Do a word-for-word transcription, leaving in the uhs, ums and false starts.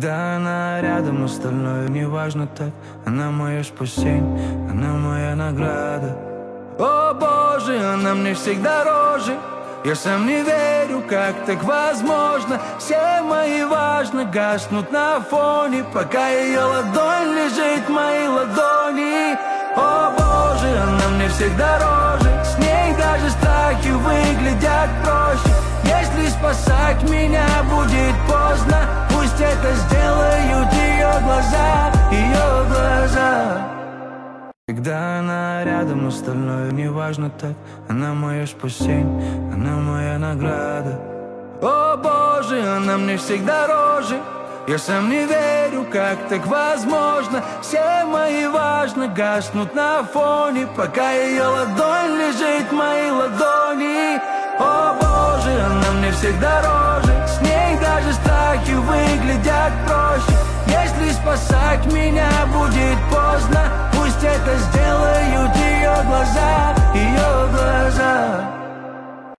Когда она рядом, остальное не важно так. Она мое спасение, она моя награда. О боже, она мне всегда дороже. Я сам не верю, как так возможно. Все мои важно гаснут на фоне, пока ее ладонь лежит в моей ладони. О боже, она мне всегда дороже. С ней даже страхи выглядят проще. Если спасать меня будет поздно, пусть это сделают ее глаза, ее глаза. Когда она рядом, остальное не важно так. Она мое спасение, она моя награда. О боже, она мне всегда дороже. Я сам не верю, как так возможно. Все мои важно гаснут на фоне, пока ее ладонь лежит в моей ладони. О боже, она мне всегда дороже. С ней даже страхи выглядят проще. Если спасать меня будет поздно,